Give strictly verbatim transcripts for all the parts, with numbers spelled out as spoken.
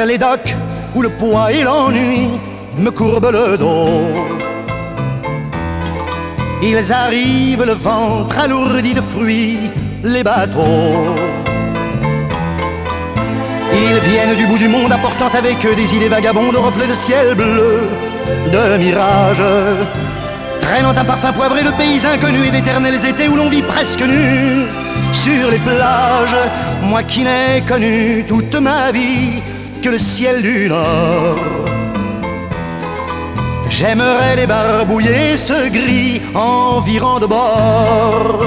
les docks où le poids et l'ennui me courbent le dos. Ils arrivent le ventre alourdi de fruits, les bateaux. Ils viennent du bout du monde apportant avec eux des idées vagabondes, reflets de ciel bleu, de mirages, traînant un parfum poivré de pays inconnus et d'éternels étés où l'on vit presque nu sur les plages. Moi qui n'ai connu toute ma vie que le ciel du Nord, j'aimerais les barbouiller ce gris environ de bord.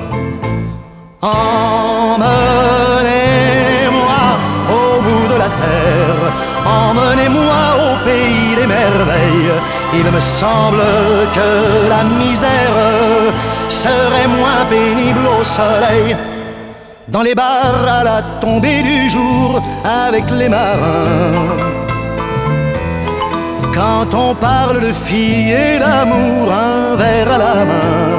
Emmenez-moi au bout de la terre, emmenez-moi au pays des merveilles. Il me semble que la misère serait moins pénible au soleil, dans les bars à la tombée du jour avec les marins. Quand on parle de filles et d'amour, un verre à la main,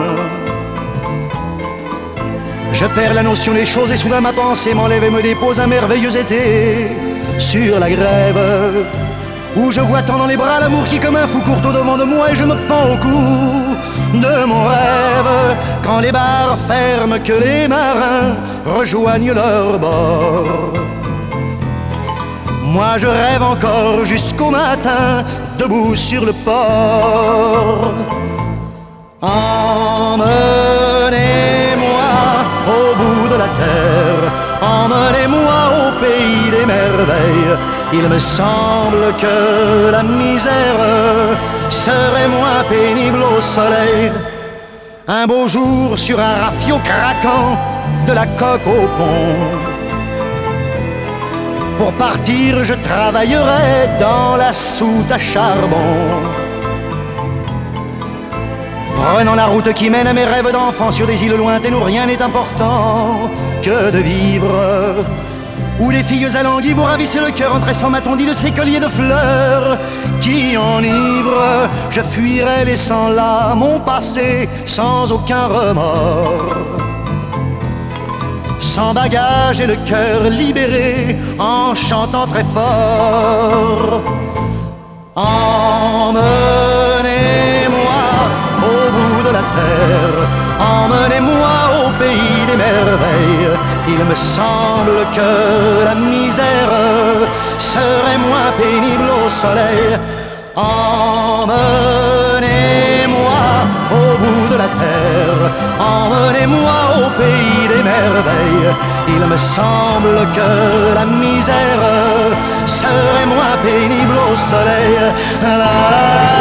je perds la notion des choses et soudain ma pensée m'enlève et me dépose un merveilleux été sur la grève, où je vois tant dans les bras l'amour qui comme un fou court au devant de moi et je me pends au cou de mon rêve. Quand les bars ferment, que les marins rejoignent leur bord, moi je rêve encore jusqu'au matin, debout sur le port. Emmenez-moi au bout de la terre, emmenez-moi au pays des merveilles. Il me semble que la misère serait moins pénible au soleil. Un beau jour sur un rafio craquant, de la coque au pont. Pour partir, je travaillerai dans la soute à charbon, prenant la route qui mène à mes rêves d'enfant sur des îles lointaines où rien n'est important que de vivre, où les filles alanguies vous ravissent le cœur en tressant ma tondie de ces colliers de fleurs qui enivrent. Je fuirai laissant là mon passé sans aucun remords, sans bagage et le cœur libéré, en chantant très fort. Emmenez-moi au bout de la terre, emmenez-moi au pays des merveilles. Il me semble que la misère serait moins pénible au soleil. Emmenez-moi au bout de la terre, emmenez-moi au pays des merveilles. Il me semble que la misère serait moins pénible au soleil. La, la, la.